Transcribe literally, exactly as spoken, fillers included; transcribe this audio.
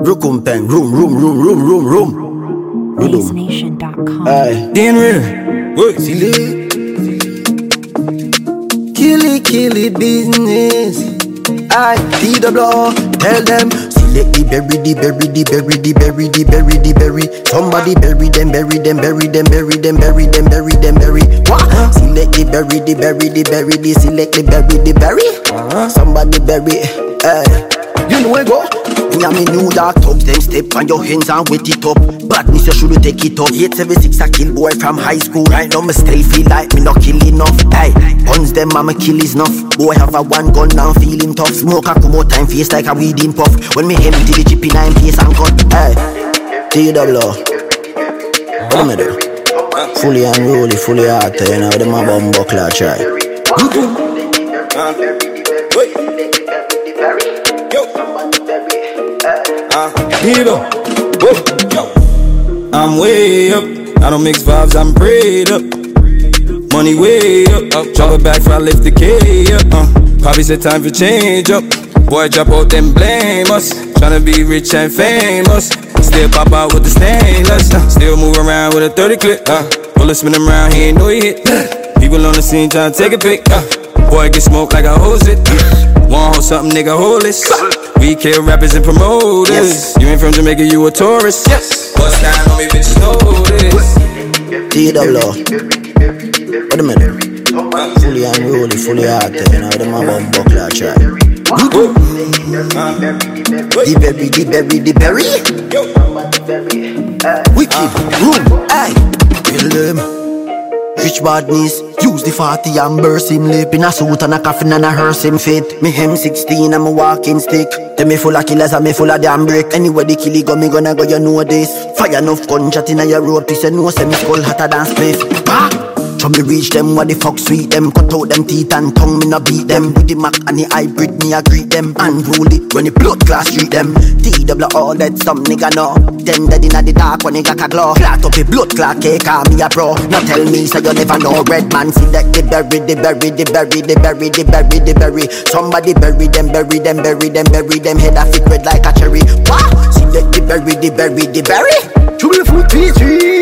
Rukumpeng, room, room, room, room, room, room. Bass Nation dot com. Aye. Dan Real. Wait, see it. Killy, killy business. I T W, tell them. Select the berry, the berry, the berry, the berry, the berry, the berry. Somebody bury them, bury them, bury them, bury them, bury them, bury them, bury. What? Select the berry, the berry, the berry, the select the berry, the berry. Somebody bury. Hey, you know where go? Me and me new dog thugs, them step on your hands and wet it up. Badness, you should take it up. eight seven six a kill boy from high school. Right now me still feel like me not kill enough. Hey, guns them mama kill is enough. Boy have a one gun now feel him tough. Smoke a come out time face like a weed in puff. When me empty the chip in nine face and cut. Hey, T W. What am I do? Fully unruly, fully hot, you know, them a bum buckler try. Yo, I'm way up. I don't mix vibes, I'm prayed up. Money way up, up. Drop it back for I lift the K up. Uh, probably said time for change up. Boy, drop out then blame us. Tryna be rich and famous. Still pop out with the stainless. Uh, still move around with a thirty clip. Uh, bullet spin him around, he ain't know he hit. People on the scene tryna take a pic. Uh, boy, get smoked like I hose it. Uh, want hold something, nigga, hold this. We kill rappers and promoters. Yes. You ain't from Jamaica, you a tourist. Yes. Bust down on me, bitches know this. T W. What a minute. Fully unruly, fully hot, you know, them a bum buckler try. The berry, the berry, the berry. Wicked, room, aye. Kill them. Rich badness, use the forty and burst him lip. In a suit and a coffin and a hearse him fit. Me hem sixteen and me walking stick. Tell me full of killers and me full of damn brick. Anywhere the killie go, me gonna go, you know this. Fire enough gunshot in a your road piece. You know say me skull hotter than spliff. Bah! So me reach them, what the fuck sweet them. Cut out them teeth and tongue, me no beat them. With the Mac and the hybrid, me a greet them. Unruly, when the blood class treat them. T W all that some nigga know. Then dead inna the dark when he got a claw. Clot up a blood clot, cake call me a pro. Now tell me so you never know. Red man select the berry, the berry, the berry, the berry, the berry, the berry. Somebody bury them, bury them, bury them, bury them. Head a fit red like a cherry. What? Select the berry, the berry, the berry. Two foot P G.